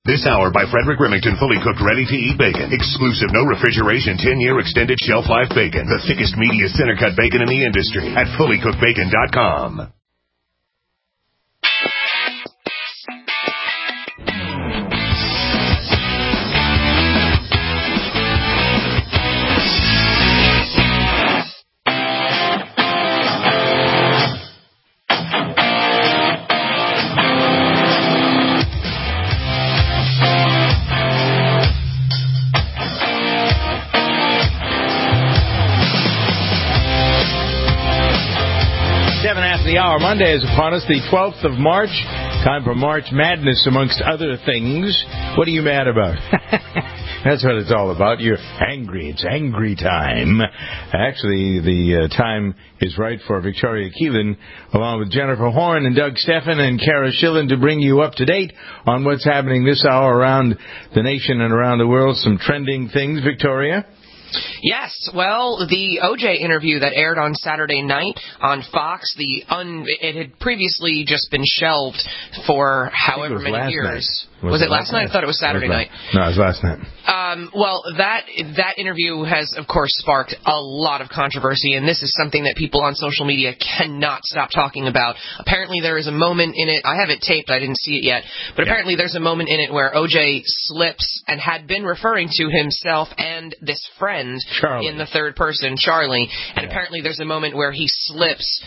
This hour by Frederick Remington, fully cooked, ready-to-eat bacon. Exclusive, no refrigeration, 10-year extended shelf life bacon. The thickest, meatiest, center-cut bacon in the industry at fullycookedbacon.com. The hour. Monday is upon us, the 12th of March. Time for March Madness, amongst other things. What are you mad about? That's what it's all about. You're angry. It's angry time. Actually, the time is right for Victoria Keelan, along with Jennifer Horn and Doug Steffen and Kara Schillen, to bring you up to date on what's happening this hour around the nation and around the world. Some trending things, Victoria. Yes, well, the O.J. interview that aired on Saturday night on Fox, it had previously just been shelved for however many years. Was it last night? I thought it was Saturday night. No, it was last night. Well, that interview has, of course, sparked a lot of controversy, and this is something that people on social media cannot stop talking about. Apparently, there is a moment in it. I have it taped. I didn't see it yet. But apparently, there's a moment in it where O.J. slips and had been referring to himself and this friend Charlie. In the third person, Charlie. And apparently, there's a moment where he slips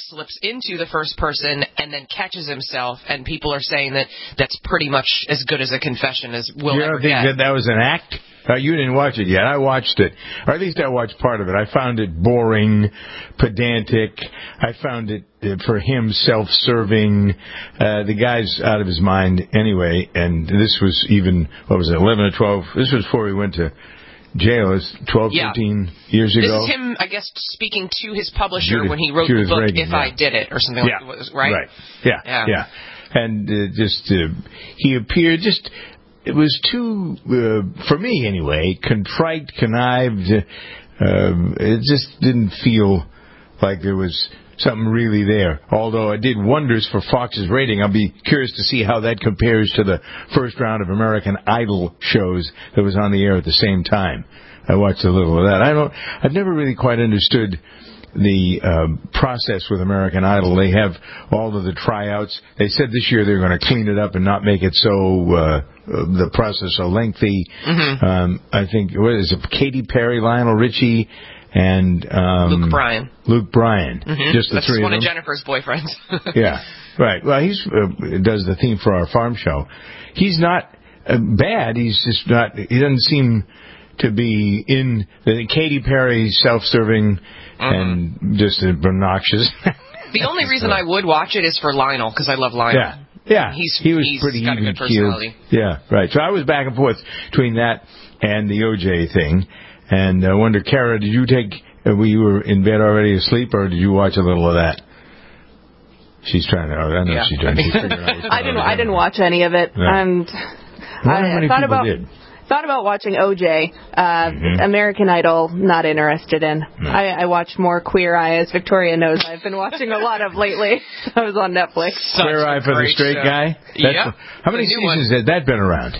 into the first person and then catches himself. And people are saying that that's pretty much as good as a confession as we'll ever get. You don't think that was an act? You didn't watch it yet. I watched it. Or at least I watched part of it. I found it boring, pedantic. I found it, for him, self-serving. The guy's out of his mind anyway. And this was even, 11 or 12? This was before he went to jail. It's 12, 15 years ago. This is him, I guess, speaking to his publisher when he wrote the book, Reagan, If I Did It, or something like that, right? Right. Yeah. And he appeared it was too, for me anyway, contrite, connived. It just didn't feel like there was something really there. Although it did wonders for Fox's rating. I'll be curious to see how that compares to the first round of American Idol shows that was on the air at the same time. I watched a little of that. I've never really quite understood the process with American Idol. They have all of the tryouts. They said this year they're going to clean it up and not make it so the process so lengthy. Mm-hmm. I think, what is it, Katy Perry, Lionel Richie, and Luke Bryan. Mm-hmm. Just the That's three of them. That's one of Jennifer's boyfriends. Yeah, right. Well, he does the theme for our farm show. He's not bad. He's just not. He doesn't seem to be in the Katy Perry self-serving and just obnoxious. The only reason I would watch it is for Lionel, because I love Lionel. Yeah. He was pretty got a good personality. Yeah, right. So I was back and forth between that and the O.J. thing. And I wonder, Kara, did you were you in bed already asleep, or did you watch a little of that? She's trying to, I know she's trying to figure out. I didn't watch any of it. No. And I thought about watching O.J. American Idol, not interested in. No. I watch more Queer Eye, as Victoria knows. I've been watching a lot of lately. I was on Netflix. Queer Eye for the straight guy? Yeah. How many seasons has that been around?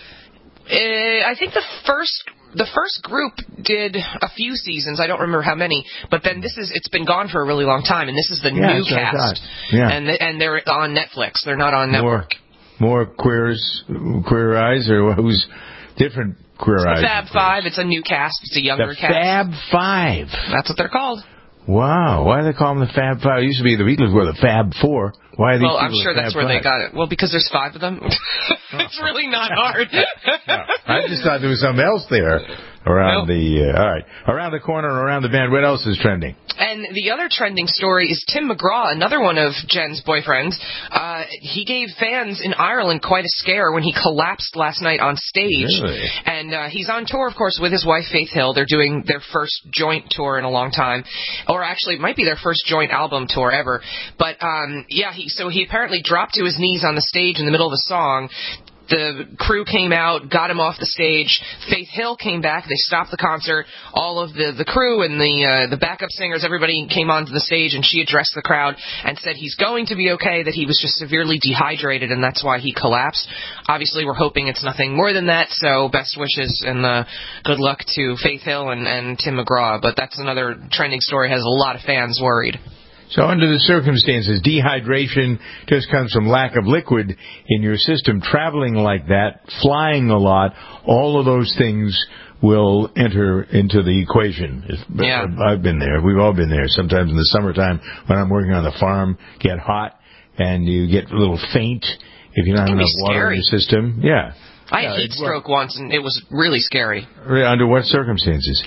I think the first group did a few seasons. I don't remember how many, but then it's been gone for a really long time, and this is the new cast. Yeah. And they're on Netflix. They're not on network. More Queer Eyes, or who's different Queer Eyes? The Fab Five. It's a new cast. It's a younger cast. The Fab Five. That's what they're called. Wow. Why do they call them the Fab Five? It used to be the Beatles were the Fab Four. Why are these I'm sure that's where they got it. Well, because there's 5 of them. It's really not hard. No, I just thought there was something else there around around the corner, around the bend. What else is trending? And the other trending story is Tim McGraw, another one of Jen's boyfriends. He gave fans in Ireland quite a scare when he collapsed last night on stage. Really? And he's on tour, of course, with his wife Faith Hill. They're doing their first joint tour in a long time, or actually, it might be their first joint album tour ever. But he apparently dropped to his knees on the stage in the middle of the song. The crew came out, got him off the stage. Faith Hill came back. They stopped the concert. All of the crew and the backup singers, everybody came onto the stage, and she addressed the crowd and said he's going to be okay, that he was just severely dehydrated, and that's why he collapsed. Obviously, we're hoping it's nothing more than that, so best wishes and good luck to Faith Hill and Tim McGraw. But that's another trending story, has a lot of fans worried. So under the circumstances, dehydration just comes from lack of liquid in your system. Traveling like that, flying a lot, all of those things will enter into the equation. Yeah. I've been there. We've all been there. Sometimes in the summertime when I'm working on the farm, get hot and you get a little faint if you don't have enough water in your system. Yeah. I had heat stroke once, and it was really scary. Under what circumstances?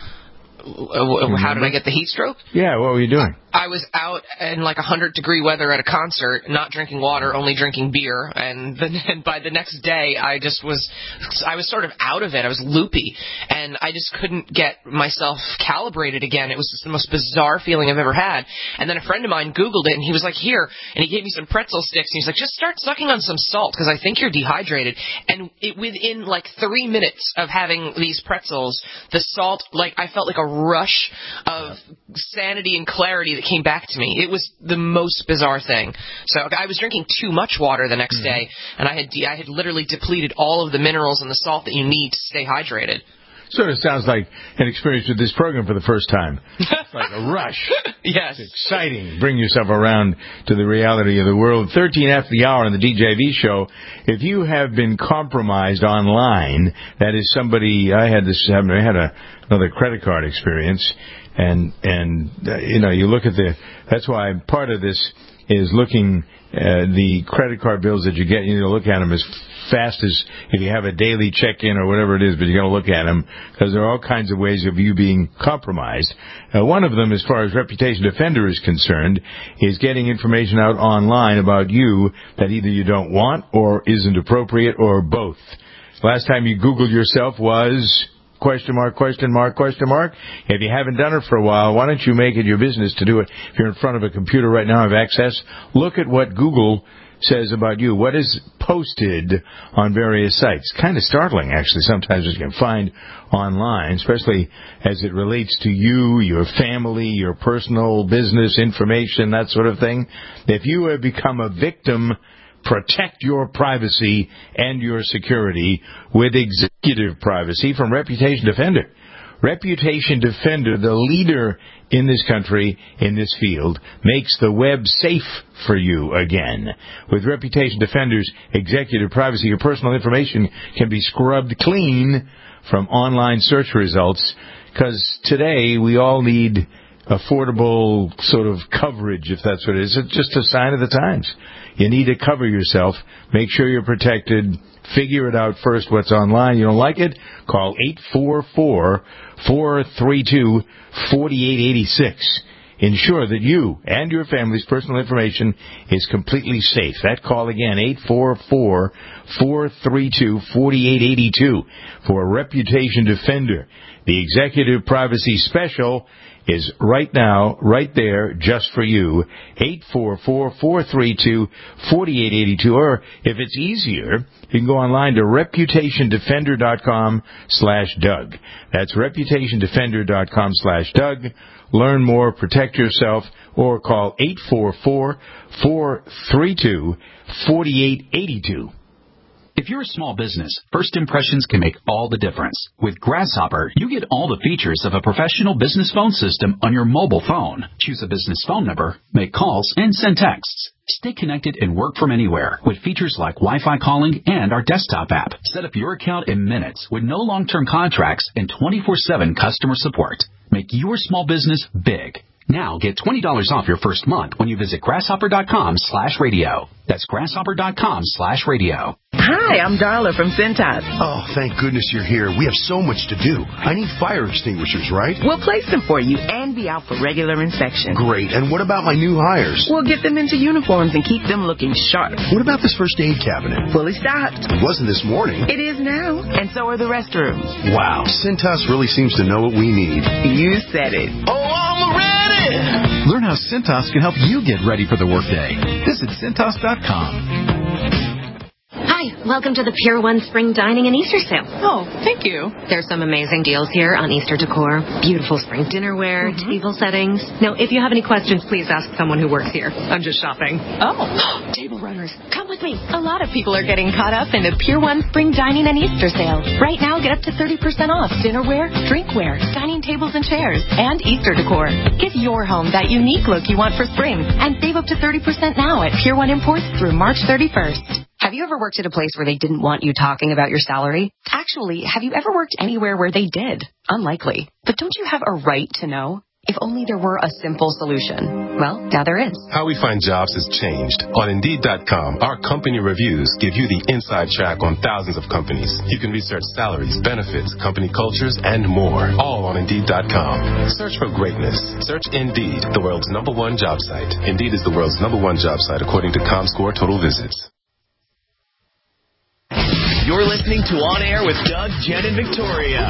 How did I get the heat stroke? Yeah, what were you doing? I was out in like 100-degree weather at a concert, not drinking water, only drinking beer, and by the next day, I was sort of out of it. I was loopy, and I just couldn't get myself calibrated again. It was just the most bizarre feeling I've ever had. And then a friend of mine Googled it, and he was like, here, and he gave me some pretzel sticks, and he's like, just start sucking on some salt, because I think you're dehydrated. And within like 3 minutes of having these pretzels, the salt, like I felt like a rush of sanity and clarity that came back to me. It was the most bizarre thing. So I was drinking too much water the next day, and I had literally depleted all of the minerals and the salt that you need to stay hydrated. Sort of sounds like an experience with this program for the first time. It's like a rush. Yes. It's exciting. Bring yourself around to the reality of the world. 13 after the hour on the DJV show. If you have been compromised online, that is somebody, I had another credit card experience, and you look at that's why part of this is looking the credit card bills that you get, you look at them as fast as if you have a daily check-in or whatever it is, but you got to look at them because there are all kinds of ways of you being compromised. One of them, as far as Reputation Defender is concerned, is getting information out online about you that either you don't want or isn't appropriate or both. Last time you Googled yourself was... ? If you haven't done it for a while, why don't you make it your business to do it? If you're in front of a computer right now and have access, look at what Google says about you, what is posted on various sites. Kind of startling, actually, sometimes what you can find online, especially as it relates to you, your family, your personal business information, that sort of thing. If you have become a victim, protect your privacy and your security with executive privacy from Reputation Defender. Reputation Defender, the leader in this country, in this field, makes the web safe for you again. With Reputation Defender's executive privacy, your personal information can be scrubbed clean from online search results, because today we all need affordable sort of coverage, if that's what it is. It's just a sign of the times. You need to cover yourself. Make sure you're protected. Figure it out first what's online. You don't like it? Call 844-432-4886. Ensure that you and your family's personal information is completely safe. That call again, 844-432-4882 for a Reputation Defender. The Executive Privacy Special is right now, right there, just for you. 844-432-4882. Or if it's easier, you can go online to reputationdefender.com/Doug. That's reputationdefender.com/Doug. Learn more, protect yourself, or call 844-432-4882. If you're a small business, first impressions can make all the difference. With Grasshopper, you get all the features of a professional business phone system on your mobile phone. Choose a business phone number, make calls, and send texts. Stay connected and work from anywhere with features like Wi-Fi calling and our desktop app. Set up your account in minutes with no long-term contracts and 24/7 customer support. Make your small business big. Now get $20 off your first month when you visit grasshopper.com/radio. That's grasshopper.com/radio. Hi, I'm Darla from Cintas. Oh, thank goodness you're here. We have so much to do. I need fire extinguishers, right? We'll place them for you and be out for regular inspection. Great. And what about my new hires? We'll get them into uniforms and keep them looking sharp. What about this first aid cabinet? Fully stocked. It wasn't this morning. It is now. And so are the restrooms. Wow. Cintas really seems to know what we need. You said it. Oh, I'm ready! Learn how Cintas can help you get ready for the workday. Visit Cintas.com. Hi, Welcome to the Pier 1 Spring Dining and Easter Sale. Oh, thank you. There's some amazing deals here on Easter decor, beautiful spring dinnerware, table settings. Now, if you have any questions, please ask someone who works here. I'm just shopping. Oh. Table runners, come with me. A lot of people are getting caught up in the Pier 1 Spring Dining and Easter Sale. Right now, get up to 30% off dinnerware, drinkware, dining tables and chairs, and Easter decor. Give your home that unique look you want for spring and save up to 30% now at Pier 1 Imports through March 31st. Have you ever worked at a place where they didn't want you talking about your salary? Actually, have you ever worked anywhere where they did? Unlikely. But don't you have a right to know? If only there were a simple solution. Well, now there is. How we find jobs has changed. On Indeed.com, our company reviews give you the inside track on thousands of companies. You can research salaries, benefits, company cultures, and more. All on Indeed.com. Search for greatness. Search Indeed, the world's #1 job site. Indeed is the world's #1 job site according to ComScore Total Visits. You're listening to On Air with Doug, Jen, and Victoria.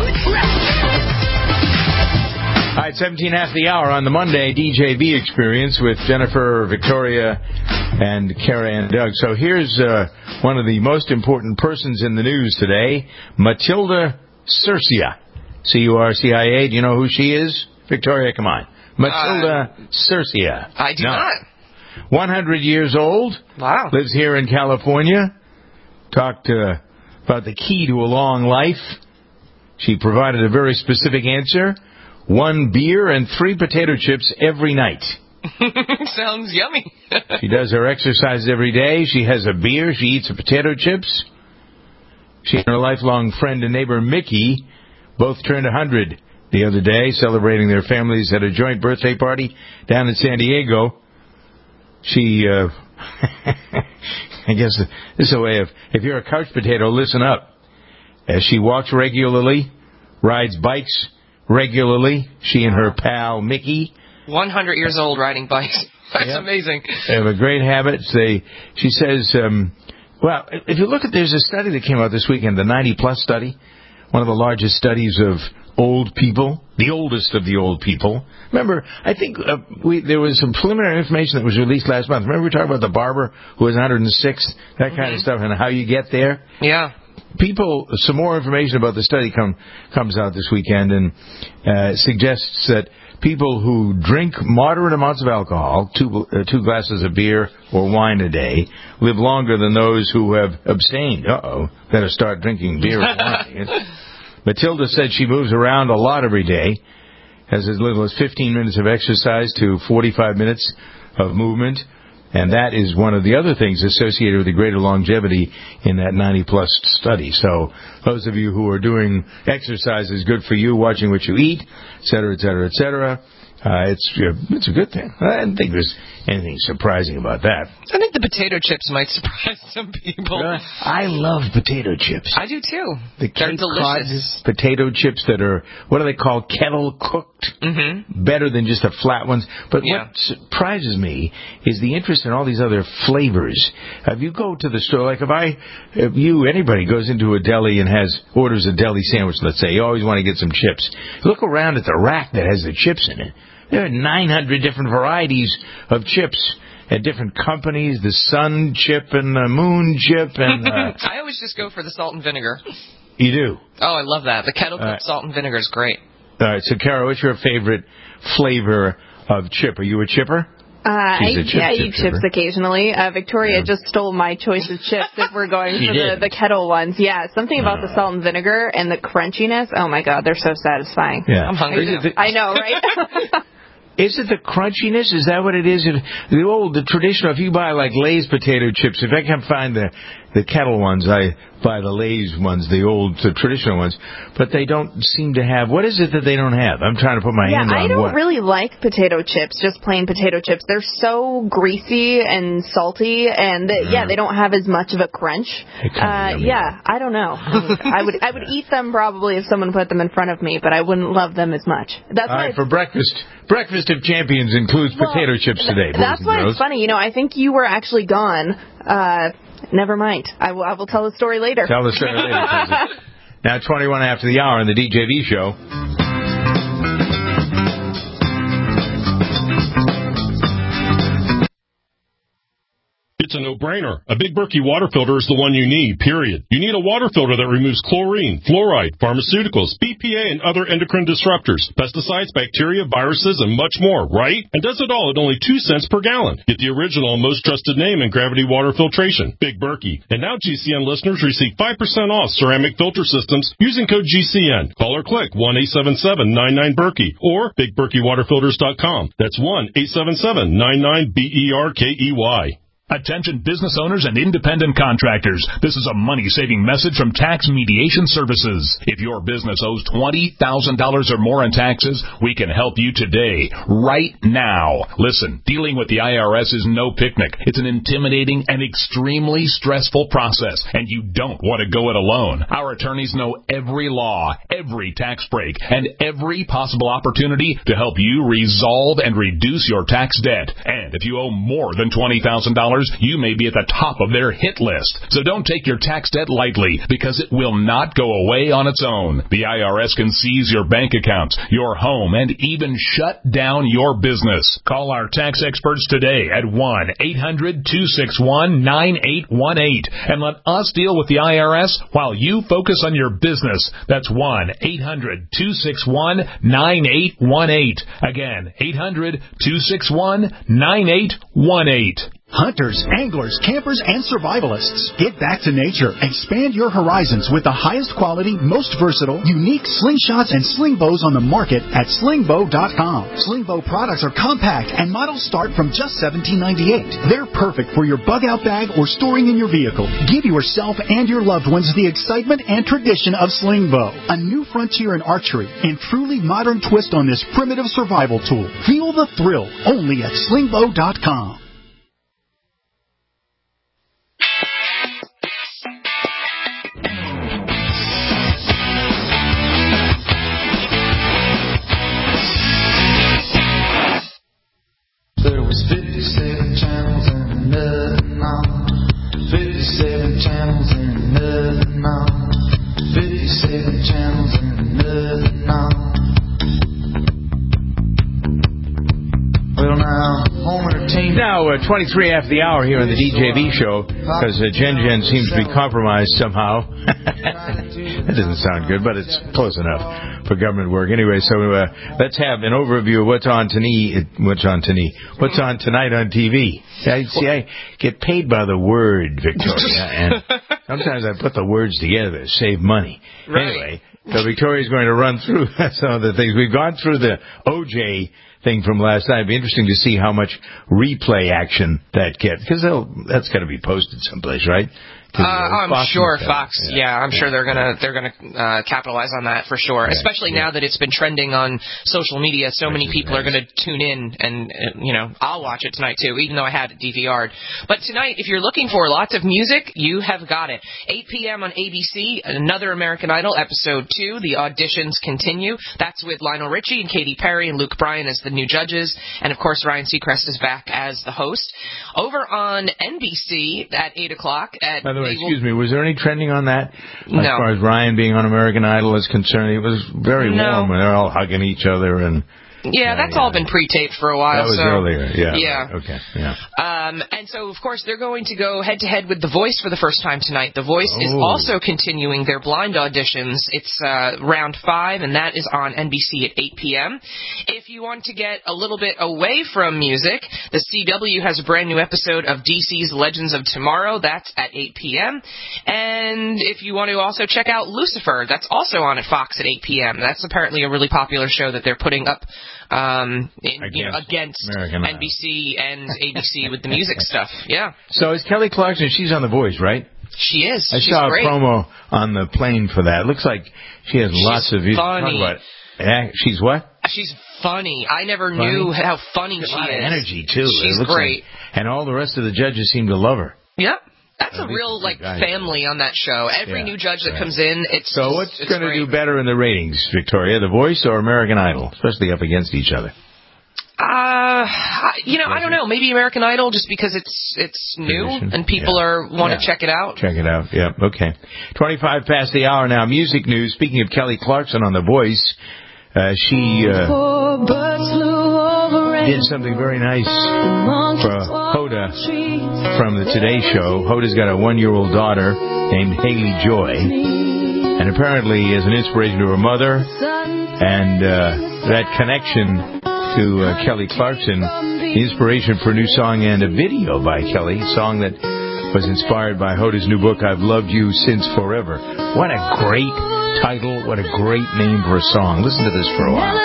All right, 17 after the hour on the Monday DJB Experience with Jennifer, Victoria, and Kara and Doug. So here's one of the most important persons in the news today, Matilda Cercia. C-U-R-C-I-A. Do you know who she is? Victoria, come on. Matilda Cercia. I do not. 100 years old. Wow. Lives here in California. Talked about the key to a long life. She provided a very specific answer. 1 beer and 3 potato chips every night. Sounds yummy. She does her exercise every day. She has a beer. She eats her potato chips. She and her lifelong friend and neighbor, Mickey, both turned 100 the other day, celebrating their families at a joint birthday party down in San Diego. She... I guess this is a way of, if you're a couch potato, listen up. As she walks regularly, rides bikes regularly, she and her pal Mickey. 100 years old riding bikes. That's amazing. They have a great habit. She says, well, if you look at, there's a study that came out this weekend, the 90-plus study, one of the largest studies of old people, the oldest of the old people. Remember, I think there was some preliminary information that was released last month. Remember we were talking about the barber who was 106, that kind of stuff, and how you get there? Yeah. Some more information about the study comes out this weekend and suggests that people who drink moderate amounts of alcohol, 2 glasses of beer or wine a day, live longer than those who have abstained. Better start drinking beer or wine. Matilda said she moves around a lot every day, has as little as 15 minutes of exercise to 45 minutes of movement, and that is one of the other things associated with the greater longevity in that 90-plus study. So those of you who are doing exercise is good for you, watching what you eat, et cetera, et cetera, et cetera. It's a good thing. I didn't think there's anything surprising about that. I think the potato chips might surprise some people. I love potato chips. I do too. They're delicious. Potato chips that are, what do they call, kettle cooked? Mm-hmm. Better than just the flat ones. But what surprises me is the interest in all these other flavors. If you go to the store, like anybody goes into a deli and orders a deli sandwich, let's say, you always want to get some chips. Look around at the rack that has the chips in it. There are 900 different varieties of chips at different companies, the sun chip and the moon chip. And I always just go for the salt and vinegar. You do? Oh, I love that. The kettle-cooked salt and vinegar is great. All right, so Kara, what's your favorite flavor of chip? Are you a chipper? I eat chips occasionally. Victoria just stole my choice of chips if we're going for the kettle ones. Yeah, something about the salt and vinegar and the crunchiness. Oh, my God, they're so satisfying. Yeah. I'm hungry. I know, right? Is it the crunchiness? Is that what it is? The traditional, if you buy like Lay's potato chips, if I can't find the kettle ones, I buy the Lay's ones, the traditional ones, but they don't seem to have, what is it that they don't have? I'm trying to put my hand on I don't really like potato chips, just plain potato chips. They're so greasy and salty, and they don't have as much of a crunch. I don't know. I would eat them probably if someone put them in front of me, but I wouldn't love them as much. That's all right, for breakfast of champions includes potato chips today. That's why it's funny. I think you were actually gone. Never mind. I will tell the story later. Tell the story later. Now 21 after the hour on the DJV show. It's a no-brainer. A Big Berkey water filter is the one you need, period. You need a water filter that removes chlorine, fluoride, pharmaceuticals, BPA, and other endocrine disruptors, pesticides, bacteria, viruses, and much more, right? And does it all at only 2 cents per gallon. Get the original and most trusted name in gravity water filtration, Big Berkey. And now GCN listeners receive 5% off ceramic filter systems using code GCN. Call or click 1-877-99-BERKEY or BigBerkeyWaterFilters.com. That's 1-877-99-BERKEY. Attention business owners and independent contractors. This is a money-saving message from Tax Mediation Services. If your business owes $20,000 or more in taxes, we can help you today, right now. Listen, dealing with the IRS is no picnic. It's an intimidating and extremely stressful process, and you don't want to go it alone. Our attorneys know every law, every tax break, and every possible opportunity to help you resolve and reduce your tax debt. And if you owe more than $20,000, you may be at the top of their hit list. So don't take your tax debt lightly, because it will not go away on its own. The IRS can seize your bank accounts, your home, and even shut down your business. Call our tax experts today at 1-800-261-9818 and let us deal with the IRS while you focus on your business. That's 1-800-261-9818. Again, 800-261-9818. Hunters, anglers, campers, and survivalists. Get back to nature. Expand your horizons with the highest quality, most versatile, unique slingshots and sling bows on the market at slingbow.com. Slingbow products are compact and models start from just $17.98. They're perfect for your bug-out bag or storing in your vehicle. Give yourself and your loved ones the excitement and tradition of Slingbow, a new frontier in archery and truly modern twist on this primitive survival tool. Feel the thrill only at slingbow.com. There was 57 channels and nothing on. 57 channels and nothing on. 57 channels and nothing on. Well, now, Homer team. Now, 23 after the hour here on the DJV show, because Jen seems to be compromised somehow. That doesn't sound good, but it's close enough for government work. Anyway, so let's have an overview of what's on tonight on TV. I get paid by the word, Victoria, and sometimes I put the words together to save money. Right. Anyway, so Victoria's going to run through some of the things. We've gone through the OJ thing from last night. It'd be interesting to see how much replay action that gets, because that's got to be posted someplace, right? I'm sure Fox. I'm sure they're gonna capitalize on that for sure. Right. Especially now that it's been trending on social media. So many people are gonna tune in, and I'll watch it tonight too, even though I had it DVR'd. But tonight, if you're looking for lots of music, you have got it. 8 p.m. on ABC, another American Idol episode 2. The auditions continue. That's with Lionel Richie and Katy Perry and Luke Bryan as the new judges, and of course Ryan Seacrest is back as the host. Over on NBC at 8 o'clock at. By the way, excuse me, was there any trending on that? No. As far as Ryan being on American Idol is concerned, it was very warm when they're all hugging each other and. Yeah, that's all been pre-taped for a while. That was earlier, yeah. Yeah. Okay, yeah. And so, of course, they're going to go head-to-head with The Voice for the first time tonight. The Voice is also continuing their blind auditions. It's round 5, and that is on NBC at 8 p.m. If you want to get a little bit away from music, the CW has a brand new episode of DC's Legends of Tomorrow. That's at 8 p.m. And if you want to also check out Lucifer, that's also on at Fox at 8 p.m. That's apparently a really popular show that they're putting up against NBC and ABC with the music stuff. Yeah. So is Kelly Clarkson? She's on The Voice, right? She is. I saw a promo on the plane for that. It looks like she has lots of. Funny. She's what? She's funny. I never knew how funny she is. A lot of energy too. She's great. And all the rest of the judges seem to love her. Yep. That's a real family on that show. Every new judge that comes in, it's so. What's going to do better in the ratings, Victoria? The Voice or American Idol, especially up against each other? I don't know. Maybe American Idol, just because it's new and people want to check it out. Check it out. Yeah. Okay. 25 past the hour now. Music news. Speaking of Kelly Clarkson on The Voice, she. Poor birds flew over did something very nice for Hoda from the Today Show. Hoda's got a 1-year-old daughter named Haley Joy, and apparently as an inspiration to her mother and that connection to Kelly Clarkson, the inspiration for a new song and a video by Kelly, a song that was inspired by Hoda's new book, I've Loved You Since Forever. What a great title, what a great name for a song. Listen to this for a while.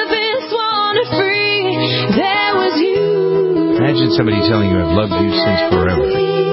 Imagine somebody telling you, I've loved you since forever.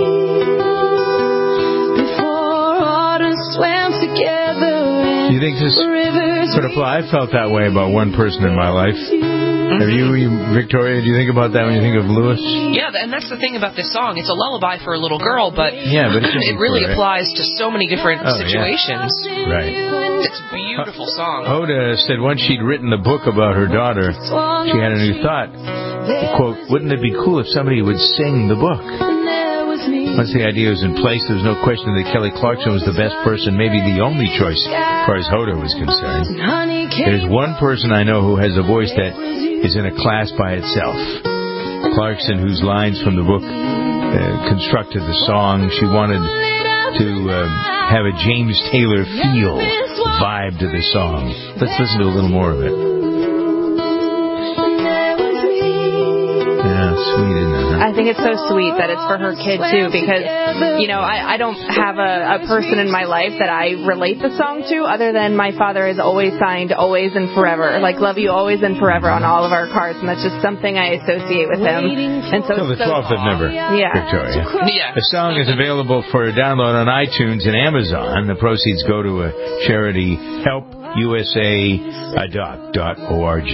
Do you think this could apply? I felt that way about one person in my life. Have you, Victoria, do you think about that when you think of Lewis? Yeah, and that's the thing about this song. It's a lullaby for a little girl, but, it really applies to so many different situations. Yeah. Right. It's a beautiful song. Hoda said once she'd written the book about her daughter, she had a new thought. Quote, wouldn't it be cool if somebody would sing the book? Once the idea was in place, there was no question that Kelly Clarkson was the best person, maybe the only choice as far as Hoda was concerned. There's one person I know who has a voice that is in a class by itself. Clarkson, whose lines from the book constructed the song. She wanted to have a James Taylor feel vibe to the song. Let's listen to a little more of it. Yeah, sweet, isn't it? I think it's so sweet that it's for her kid, too, because, I don't have a person in my life that I relate the song to other than my father is always signed Always and Forever. Like, love you always and forever on all of our cards, and that's just something I associate with him. And so Till the 12th of November, Victoria. Yeah. The song is available for download on iTunes and Amazon. The proceeds go to a charity, HelpUSA.org.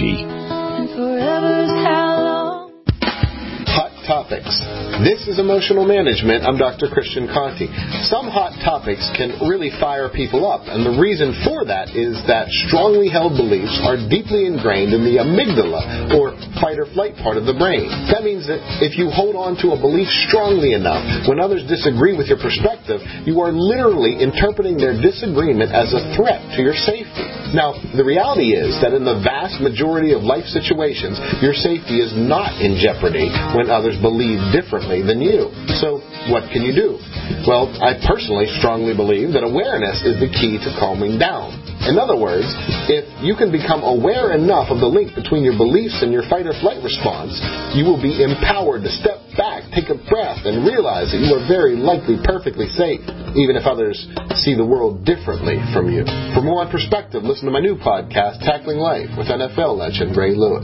Topics. This is Emotional Management. I'm Dr. Christian Conti. Some hot topics can really fire people up, and the reason for that is that strongly held beliefs are deeply ingrained in the amygdala, or fight or flight part of the brain. That means that if you hold on to a belief strongly enough, when others disagree with your perspective, you are literally interpreting their disagreement as a threat to your safety. Now, the reality is that in the vast majority of life situations, your safety is not in jeopardy when others believe differently than you. So, what can you do? Well, I personally strongly believe that awareness is the key to calming down. In other words, if you can become aware enough of the link between your beliefs and your fight or flight response, you will be empowered to step back, take a breath, and realize that you are very likely perfectly safe, even if others see the world differently from you. For more on perspective, listen to my new podcast, Tackling Life, with NFL legend Ray Lewis.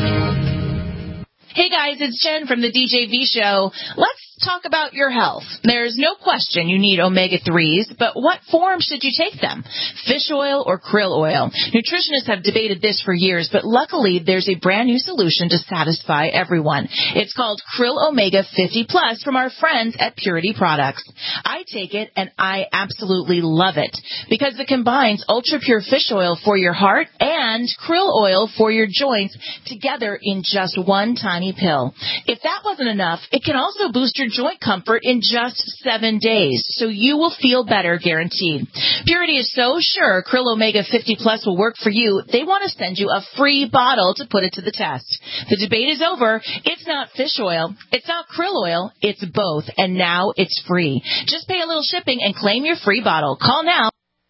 Hey guys, it's Jen from the DJV Show. Let's talk about your health. There's no question you need omega-3s, but what form should you take them? Fish oil or krill oil? Nutritionists have debated this for years, but luckily there's a brand new solution to satisfy everyone. It's called Krill Omega 50 Plus from our friends at Purity Products. I take it and I absolutely love it because it combines ultra-pure fish oil for your heart and krill oil for your joints together in just one tiny pill. If that wasn't enough, it can also boost your joint comfort in just 7 days, so you will feel better guaranteed. Purity is so sure Krill Omega 50 Plus will work for you, they want to send you a free bottle to put it to the test. The debate is over. It's not fish oil. It's not krill oil. It's both, and now it's free. Just pay a little shipping and claim your free bottle. Call now.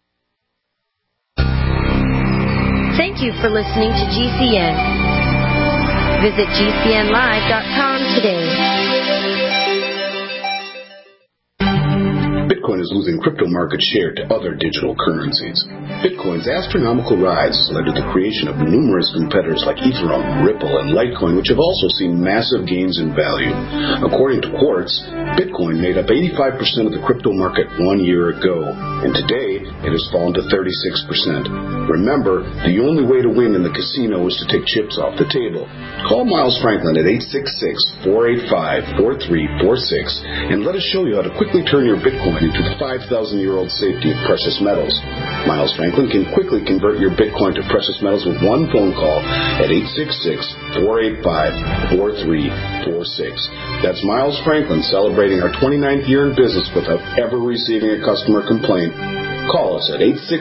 Thank you for listening to GCN. Visit GCNlive.com today. Bitcoin is losing crypto market share to other digital currencies. Bitcoin's astronomical rise has led to the creation of numerous competitors like Ethereum, Ripple, and Litecoin, which have also seen massive gains in value. According to Quartz, Bitcoin made up 85% of the crypto market 1 year ago, and today it has fallen to 36%. Remember, the only way to win in the casino is to take chips off the table. Call Miles Franklin at 866-485-4346 and let us show you how to quickly turn your Bitcoin into the 5,000-year-old safety of precious metals. Miles Franklin can quickly convert your Bitcoin to precious metals with one phone call at 866-485-4346. That's Miles Franklin celebrating our 29th year in business without ever receiving a customer complaint. Call us at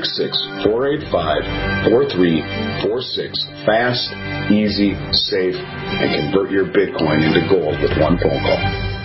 866-485-4346. Fast, easy, safe, and convert your Bitcoin into gold with one phone call.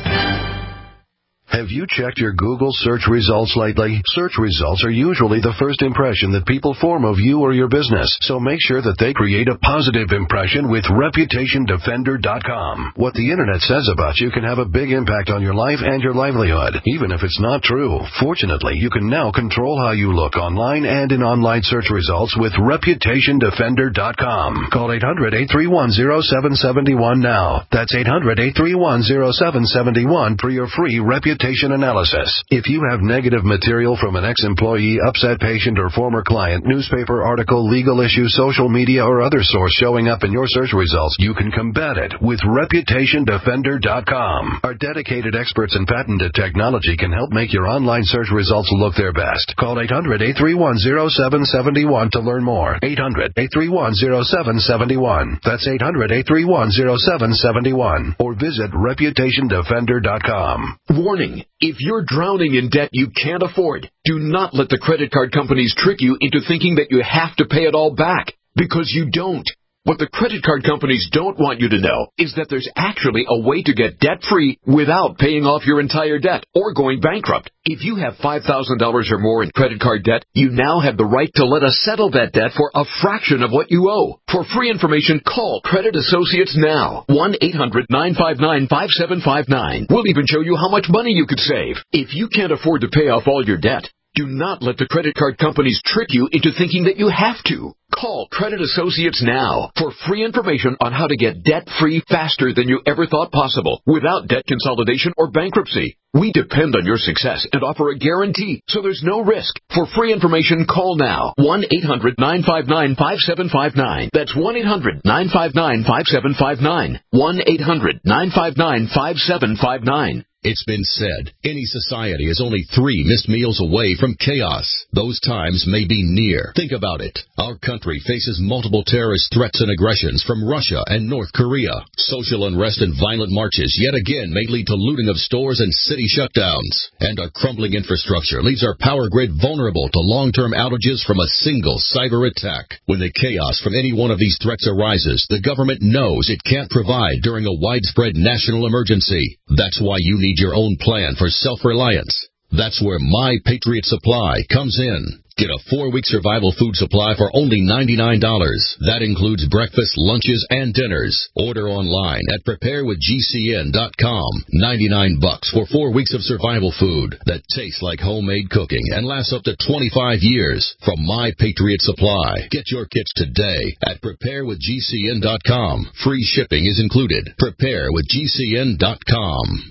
Have you checked your Google search results lately? Search results are usually the first impression that people form of you or your business, so make sure that they create a positive impression with ReputationDefender.com. What the Internet says about you can have a big impact on your life and your livelihood, even if it's not true. Fortunately, you can now control how you look online and in online search results with ReputationDefender.com. Call 800-831-0771 now. That's 800-831-0771 for your free reputation analysis. If you have negative material from an ex-employee, upset patient, or former client, newspaper article, legal issue, social media, or other source showing up in your search results, you can combat it with ReputationDefender.com. Our dedicated experts in patented technology can help make your online search results look their best. Call 800-831-0771 to learn more. 800-831-0771. That's 800-831-0771. Or visit ReputationDefender.com. Warning. If you're drowning in debt you can't afford, do not let the credit card companies trick you into thinking that you have to pay it all back, because you don't. What the credit card companies don't want you to know is that there's actually a way to get debt-free without paying off your entire debt or going bankrupt. If you have $5,000 or more in credit card debt, you now have the right to let us settle that debt for a fraction of what you owe. For free information, call Credit Associates now. 1-800-959-5759. We'll even show you how much money you could save. If you can't afford to pay off all your debt, do not let the credit card companies trick you into thinking that you have to. Call Credit Associates now for free information on how to get debt-free faster than you ever thought possible without debt consolidation or bankruptcy. We depend on your success and offer a guarantee, so there's no risk. For free information, call now. 1-800-959-5759. That's 1-800-959-5759. 1-800-959-5759. It's been said, any society is only 3 missed meals away from chaos. Those times may be near. Think about it. Our country faces multiple terrorist threats and aggressions from Russia and North Korea. Social unrest and violent marches yet again may lead to looting of stores and city shutdowns. And our crumbling infrastructure leaves our power grid vulnerable to long-term outages from a single cyber attack. When the chaos from any one of these threats arises, the government knows it can't provide during a widespread national emergency. That's why you need your own plan for self-reliance. That's where My Patriot Supply comes in. Get a 4-week survival food supply for only $99. That includes breakfast, lunches, and dinners. Order online at preparewithgcn.com. $99 for 4 weeks of survival food that tastes like homemade cooking and lasts up to 25 years from My Patriot Supply. Get your kits today at preparewithgcn.com. Free shipping is included. Preparewithgcn.com.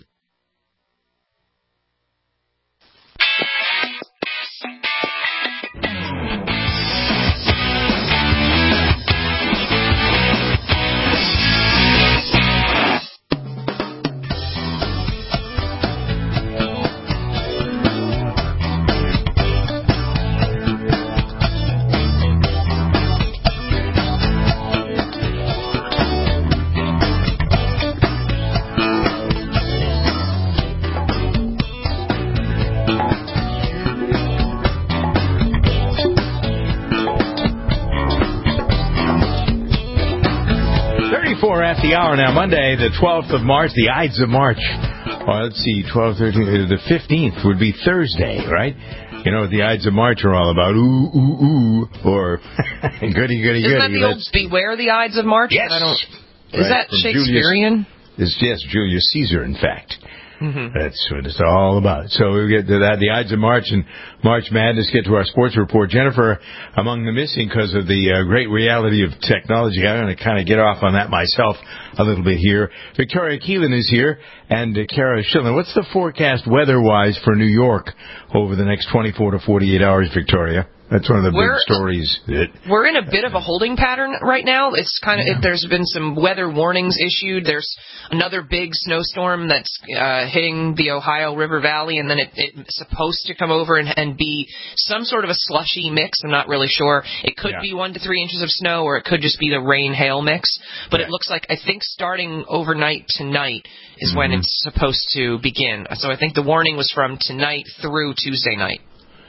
At the hour now, Monday, the 12th of March, the Ides of March. Well, let's see, 12, 13, the 15th would be Thursday, right? You know what the Ides of March are all about. Ooh, ooh, ooh, or goody, goody, goody. Isn't that the old Beware the Ides of March? Yes. Is that Shakespearean? Yes, Julius Caesar, in fact. Mm-hmm. That's what it's all about. So we get to that, the Ides of March and March Madness. Get to our sports report. Jennifer, among the missing because of the great reality of technology. I'm going to kind of get off on that myself a little bit here. Victoria Keelan is here, and Kara Schillen. What's the forecast weather-wise for New York over the next 24 to 48 hours, Victoria? That's one of the big stories. We're in a bit of a holding pattern right now. It's kind of there's been some weather warnings issued. There's another big snowstorm that's hitting the Ohio River Valley, and then it's supposed to come over and be some sort of a slushy mix. I'm not really sure. It could be 1 to 3 inches of snow, or it could just be the rain-hail mix. But it looks like, I think starting overnight tonight is when it's supposed to begin. So I think the warning was from tonight through Tuesday night.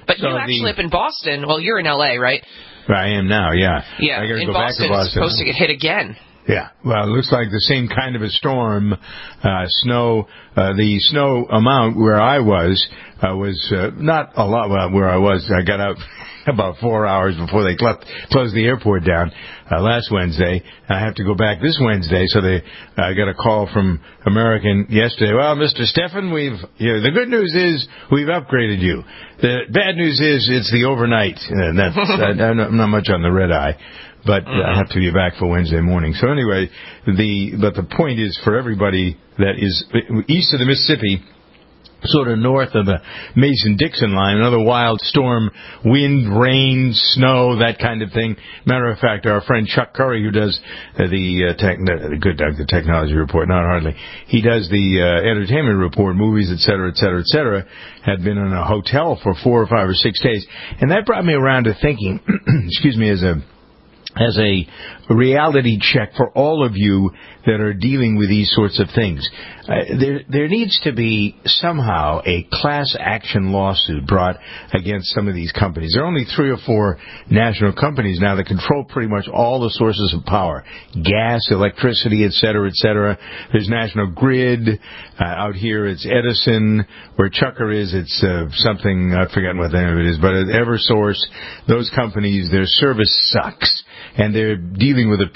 But you actually live in Boston. Well, you're in L.A., right? I am now, yeah. Yeah, I gotta in go back to Boston, it's supposed to get hit again. Yeah, well, it looks like the same kind of a storm. Snow, the snow amount where I was not a lot. Well, where I was, I got out about 4 hours before they closed the airport down last Wednesday. I have to go back this Wednesday, so I got a call from American yesterday. Well, Mr. Stephan, the good news is we've upgraded you. The bad news is it's the overnight, and that's I'm not much on the red eye. But I have to be back for Wednesday morning. So anyway, the point is for everybody that is east of the Mississippi, sort of north of the Mason-Dixon line, another wild storm, wind, rain, snow, that kind of thing. Matter of fact, our friend Chuck Curry, who does the technology report, not hardly, he does the entertainment report, movies, et cetera, had been in a hotel for 4 or 5 or 6 days. And that brought me around to thinking, excuse me, as a reality check for all of you that are dealing with these sorts of things. There needs to be somehow a class action lawsuit brought against some of these companies. There are only 3 or 4 national companies now that control pretty much all the sources of power. Gas, electricity, et cetera, et cetera. There's National Grid. Out here it's Edison. Where Chucker is, it's something, I've forgotten what the name of it is, but at EverSource, those companies, their service sucks. And they're dealing with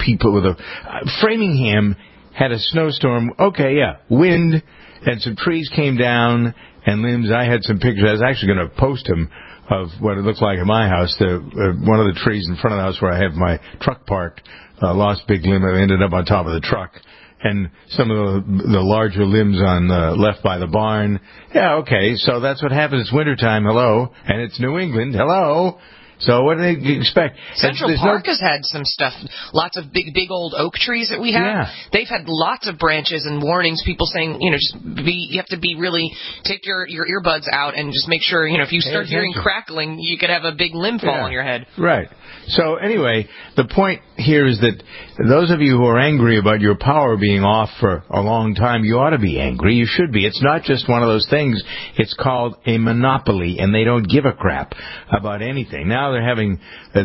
Framingham had a snowstorm. Okay, yeah, wind, and some trees came down and limbs. I had some pictures. I was actually going to post them of what it looked like at my house. One of the trees in front of the house where I have my truck parked lost big limb. It ended up on top of the truck. And some of the larger limbs left by the barn. Yeah, okay, so that's what happens. It's wintertime, hello. And it's New England, hello. So what do they expect? Central Park has had some stuff. Lots of big old oak trees that we have. Yeah. They've had lots of branches and warnings. People saying, you have to be really take your earbuds out and just make sure, if you start hearing crackling, you could have a big limb fall on your head. Right. So anyway, the point here is that those of you who are angry about your power being off for a long time, you ought to be angry. You should be. It's not just one of those things. It's called a monopoly, and they don't give a crap about anything. Now they're having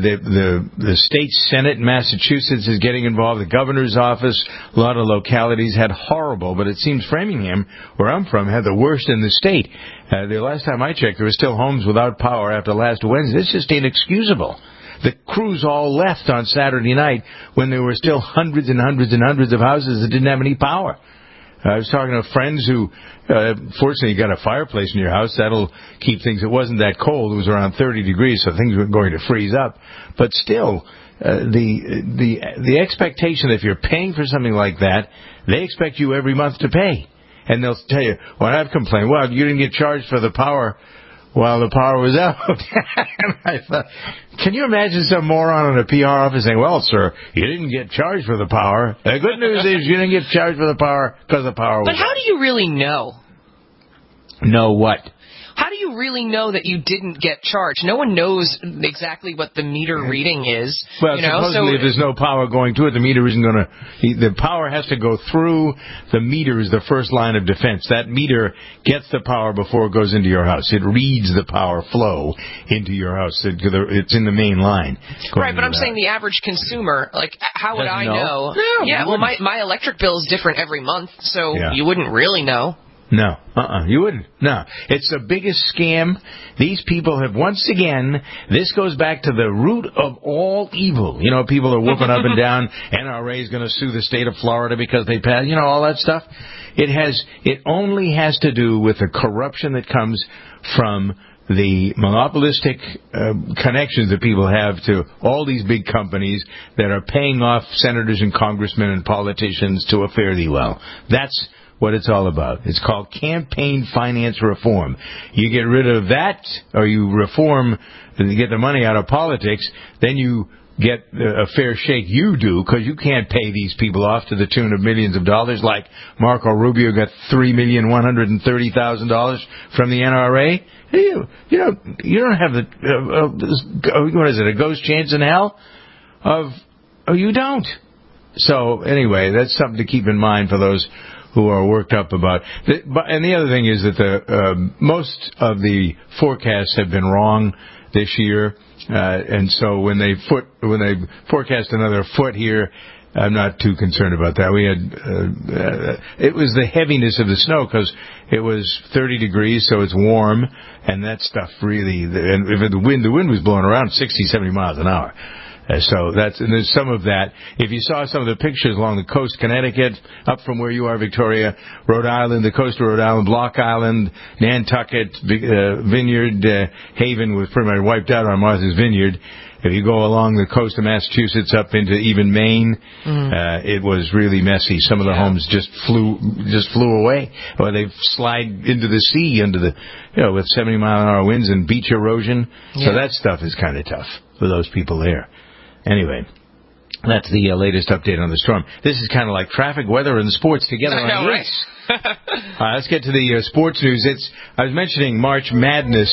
the state senate in Massachusetts is getting involved. The governor's office, a lot of localities had horrible, but it seems Framingham, where I'm from, had the worst in the state. The last time I checked, there were still homes without power after last Wednesday. It's just inexcusable. The crews all left on Saturday night when there were still hundreds and hundreds and hundreds of houses that didn't have any power. I was talking to friends who, fortunately, you got a fireplace in your house. That'll keep things. It wasn't that cold. It was around 30 degrees, so things weren't going to freeze up. But still, the expectation that if you're paying for something like that, they expect you every month to pay. And they'll tell you, well, I've complained. Well, you didn't get charged for the power while the power was out. I thought, can you imagine some moron in a PR office saying, well, sir, you didn't get charged for the power. The good news is you didn't get charged for the power because the power was out. But how do you really know? Know what? How do you really know that you didn't get charged? No one knows exactly what the meter reading is. Well, supposedly if there's no power going to it, the meter isn't going to... The power has to go through the meter is the first line of defense. That meter gets the power before it goes into your house. It reads the power flow into your house. It's in the main line. Right, but I'm saying the average consumer, how would I know? No, yeah, well, my electric bill is different every month, so you wouldn't really know. No, you wouldn't. No, it's the biggest scam. These people have, once again, this goes back to the root of all evil. People are whooping up and down, NRA is going to sue the state of Florida because they passed, all that stuff. It only has to do with the corruption that comes from the monopolistic connections that people have to all these big companies that are paying off senators and congressmen and politicians to a fare-thee-well. That's what it's all about. It's called campaign finance reform. You get rid of that, or you reform and get the money out of politics, then you get a fair shake. You do, because you can't pay these people off to the tune of millions of dollars, like Marco Rubio got $3,130,000 from the NRA. You don't have what is it, a ghost chance in hell? You don't. So anyway, that's something to keep in mind for those who are worked up about. And the other thing is that most of the forecasts have been wrong this year, and so when they forecast another foot here, I'm not too concerned about that. We had it was the heaviness of the snow because it was 30 degrees, so it's warm, and that stuff really. And if the wind was blowing around 60, 70 miles an hour. So and there's some of that. If you saw some of the pictures along the coast, Connecticut, up from where you are, Victoria, Rhode Island, the coast of Rhode Island, Block Island, Nantucket, Vineyard Haven was pretty much wiped out on Martha's Vineyard. If you go along the coast of Massachusetts up into even Maine, it was really messy. Some of the homes just flew away, or they slide into the sea with 70-mile-an-hour winds and beach erosion. So that stuff is kind of tough for those people there. Anyway, that's the latest update on the storm. This is kind of like traffic, weather, and sports together. I know, right? Let's get to the sports news. I was mentioning March Madness.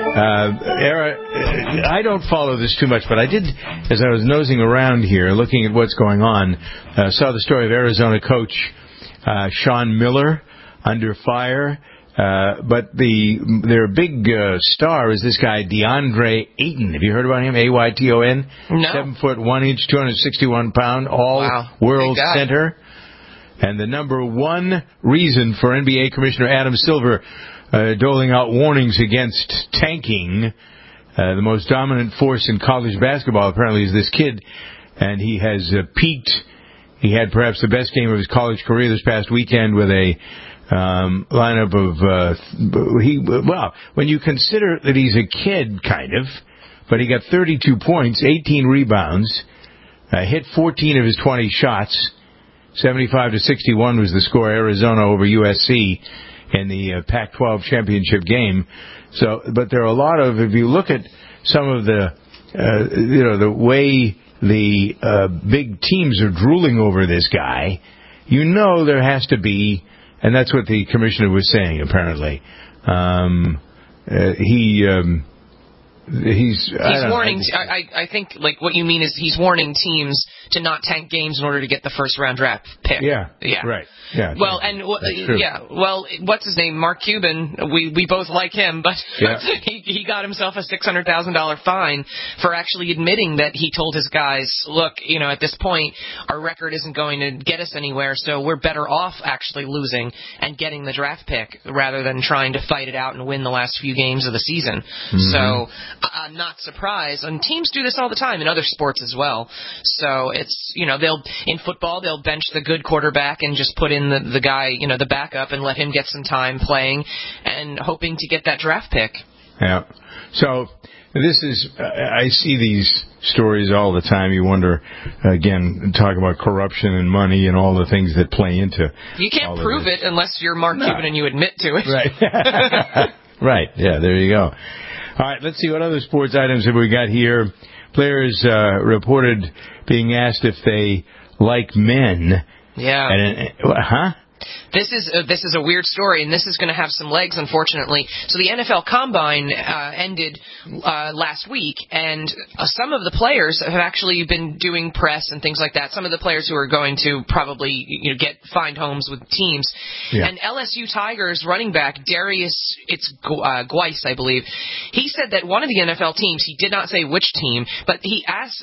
I don't follow this too much, but I did, as I was nosing around here, looking at what's going on, saw the story of Arizona coach Sean Miller under fire. But their big star is this guy, DeAndre Ayton. Have you heard about him? Ayton? No. 7 foot 1 inch, 261 pound, all-world center. And the number one reason for NBA Commissioner Adam Silver doling out warnings against tanking, the most dominant force in college basketball apparently is this kid, and he has peaked. He had perhaps the best game of his college career this past weekend with a lineup of when you consider that he's a kid, kind of, but he got 32 points, 18 rebounds, hit 14 of his 20 shots. 75-61 was the score. Arizona over USC in the Pac-12 championship game. So, but there are a lot of, if you look at some of the, the way the big teams are drooling over this guy, there has to be. And that's what the commissioner was saying, apparently. He's warning. I think like what you mean is he's warning teams to not tank games in order to get the first round draft pick. Yeah. Right. Yeah. Well, and well, what's his name? Mark Cuban. We both like him, but he got himself a $600,000 fine for actually admitting that he told his guys, look, at this point our record isn't going to get us anywhere, so we're better off actually losing and getting the draft pick rather than trying to fight it out and win the last few games of the season. Mm-hmm. So I'm not surprised, and teams do this all the time in other sports as well. So it's in football they'll bench the good quarterback and just put in the guy, the backup, and let him get some time playing and hoping to get that draft pick. Yeah. So this is, I see these stories all the time. You wonder, again, talk about corruption and money and all the things that play into. You can't prove it unless you're Mark Cuban and you admit to it. Right. Right. Yeah, there you go. All right, let's see what other sports items have we got here. Players reported being asked if they like men. Yeah. Huh? This is a weird story, and this is going to have some legs, unfortunately. So the NFL Combine ended last week, and some of the players have actually been doing press and things like that. Some of the players who are going to probably find homes with teams. Yeah. And LSU Tigers running back Darius Guice, I believe, he said that one of the NFL teams, he did not say which team, but he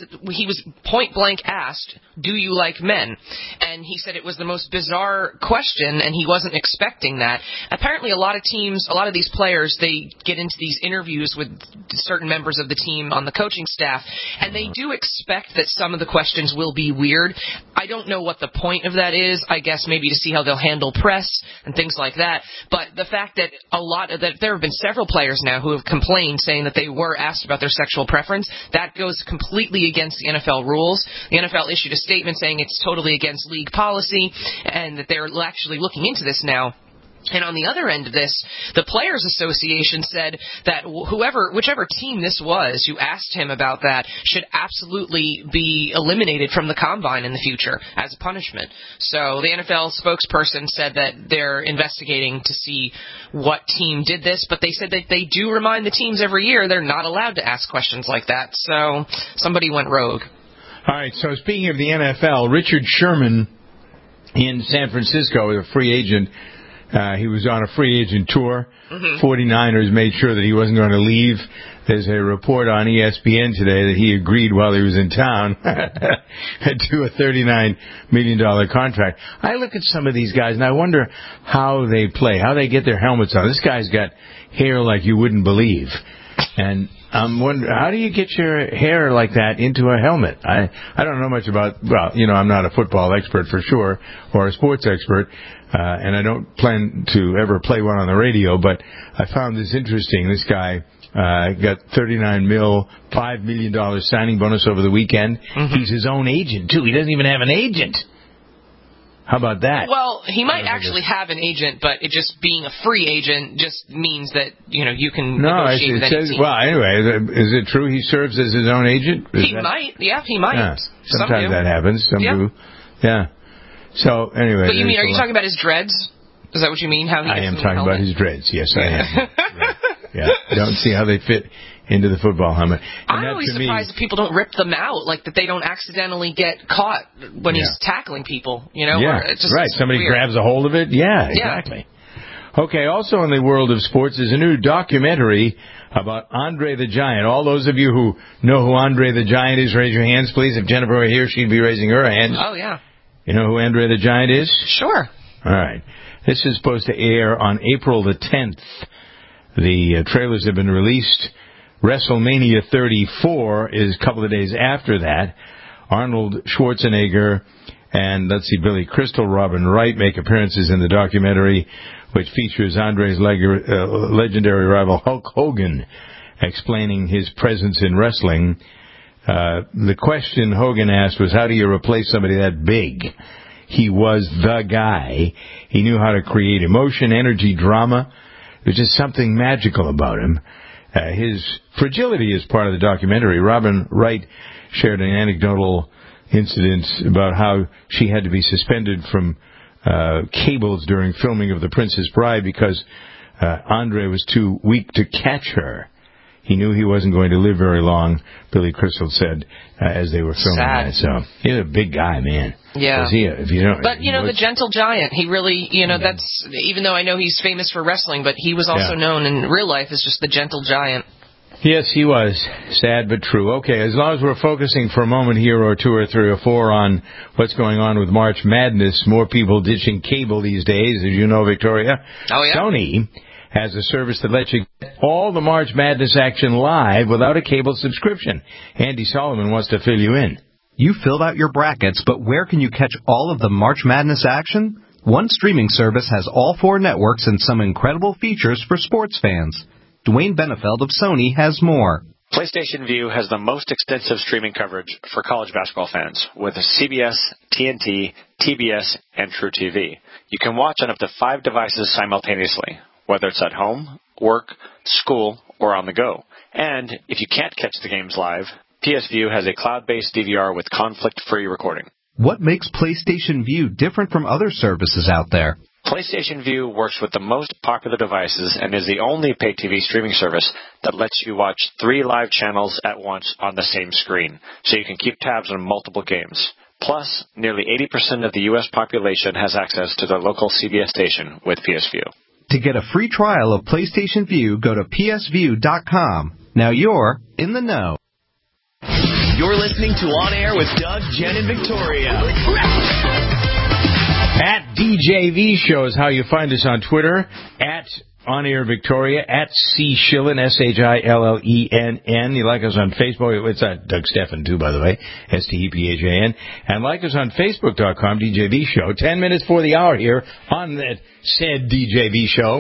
was point blank asked, "Do you like men?" And he said it was the most bizarre question, and he wasn't expecting that. Apparently a lot of these players, they get into these interviews with certain members of the team on the coaching staff, and they do expect that some of the questions will be weird. I don't know what the point of that is. I guess maybe to see how they'll handle press and things like that. But the fact that that there have been several players now who have complained saying that they were asked about their sexual preference, that goes completely against the NFL rules. The NFL issued a statement saying it's totally against league policy and that they're actually looking into this now. And on the other end of this, the Players Association said that whichever team this was who asked him about that should absolutely be eliminated from the Combine in the future as a punishment. So the NFL spokesperson said that they're investigating to see what team did this, but they said that they do remind the teams every year they're not allowed to ask questions like that. So somebody went rogue. All right, so speaking of the NFL, Richard Sherman in San Francisco as a free agent. He was on a free agent tour. 49ers made sure that he wasn't going to leave. There's a report on ESPN today that he agreed while he was in town to a $39 million contract. I look at some of these guys and I wonder how they play, how they get their helmets on. This guy's got hair like you wouldn't believe. And I'm wondering, how do you get your hair like that into a helmet? I don't know much about, I'm not a football expert for sure, or a sports expert, and I don't plan to ever play one on the radio, but I found this interesting. This guy got $39 $5 million signing bonus over the weekend. He's his own agent, too. He doesn't even have an agent. How about that? Well, he might actually have an agent, but it just being a free agent just means that, you can negotiate with any team. Well, anyway, is it true he serves as his own agent? He might. Yeah, he might. Yeah. Sometimes that happens. Some do. Yeah. So, anyway. But are you talking about his dreads? Is that what you mean? How he I am talking about his dreads. Yes, I am. Right. Yeah. Don't see how they fit into the football helmet. I'm always surprised that people don't rip them out, like that they don't accidentally get caught when he's tackling people, Yeah, right. Somebody grabs a hold of it. Yeah, exactly. Okay, also in the world of sports is a new documentary about Andre the Giant. All those of you who know who Andre the Giant is, raise your hands, please. If Jennifer were here, she'd be raising her hand. Oh, yeah. You know who Andre the Giant is? Sure. All right. This is supposed to air on April the 10th. The trailers have been released. WrestleMania 34 is a couple of days after that. Arnold Schwarzenegger and, Billy Crystal, Robin Wright make appearances in the documentary, which features Andre's legendary rival Hulk Hogan explaining his presence in wrestling. The question Hogan asked was, how do you replace somebody that big? He was the guy. He knew how to create emotion, energy, drama. There's just something magical about him. His fragility is part of the documentary. Robin Wright shared an anecdotal incident about how she had to be suspended from cables during filming of The Princess Bride because Andre was too weak to catch her. He knew he wasn't going to live very long, Billy Crystal said, as they were filming that. So he's a big guy, man. Yeah. But, the gentle giant, he really, that's, even though I know he's famous for wrestling, but he was also known in real life as just the gentle giant. Yes, he was. Sad but true. Okay, as long as we're focusing for a moment here, or two or three or four, on what's going on with March Madness, more people ditching cable these days, as you know, Victoria. Oh, yeah. Sony has a service that lets you get all the March Madness action live without a cable subscription. Andy Solomon wants to fill you in. You filled out your brackets, but where can you catch all of the March Madness action? One streaming service has all 4 networks and some incredible features for sports fans. Dwayne Benefeld of Sony has more. PlayStation Vue has the most extensive streaming coverage for college basketball fans, with CBS, TNT, TBS, and TrueTV. You can watch on up to 5 devices simultaneously, whether it's at home, work, school, or on the go. And if you can't catch the games live, PS Vue has a cloud-based DVR with conflict-free recording. What makes PlayStation Vue different from other services out there? PlayStation Vue works with the most popular devices and is the only pay-TV streaming service that lets you watch 3 live channels at once on the same screen, so you can keep tabs on multiple games. Plus, nearly 80% of the U.S. population has access to their local CBS station with PS Vue. To get a free trial of PlayStation Vue, go to psvue.com. Now you're in the know. You're listening to On Air with Doug, Jen, and Victoria. At DJV Show is how you find us on Twitter. At On Air Victoria. At C Shillen, SHILLENN. You like us on Facebook. It's Doug Steffen, too, by the way. STEPHAN. And like us on Facebook.com, DJV Show. 10 minutes for the hour here on that said DJV Show.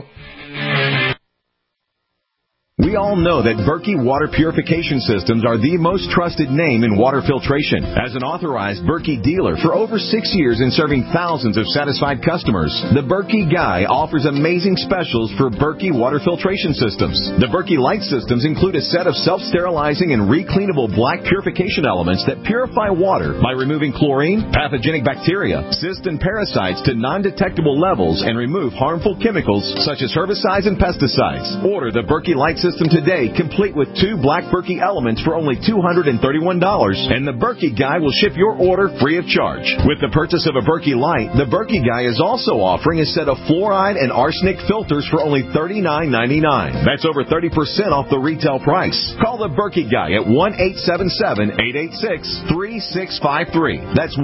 We all know that Berkey Water Purification Systems are the most trusted name in water filtration. As an authorized Berkey dealer for over 6 years and serving thousands of satisfied customers, the Berkey Guy offers amazing specials for Berkey Water Filtration Systems. The Berkey Light Systems include a set of self-sterilizing and recleanable black purification elements that purify water by removing chlorine, pathogenic bacteria, cysts, and parasites to non-detectable levels and remove harmful chemicals such as herbicides and pesticides. Order the Berkey Light Systems system today, complete with 2 Black Berkey elements for only $231, and the Berkey Guy will ship your order free of charge. With the purchase of a Berkey Light, the Berkey Guy is also offering a set of fluoride and arsenic filters for only $39.99. That's over 30% off the retail price. Call the Berkey Guy at 1-877-886-3653. That's